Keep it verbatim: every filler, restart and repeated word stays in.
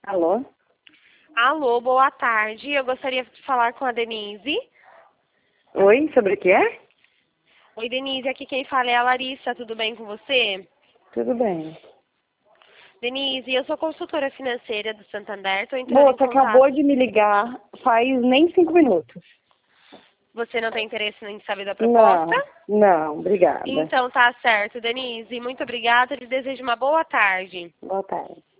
Alô? Alô, boa tarde. Eu gostaria de falar com a Denise. Oi, sobre o que é? Oi, Denise, aqui quem fala é a Larissa. Tudo bem com você? Tudo bem. Denise, eu sou consultora financeira do Santander. Estou entrando em Moça, acabou contato. de me ligar faz nem cinco minutos. Você não tem interesse em saber da proposta? Não, não, obrigada. Então tá certo, Denise. Muito obrigada. Eu lhe desejo uma boa tarde. Boa tarde.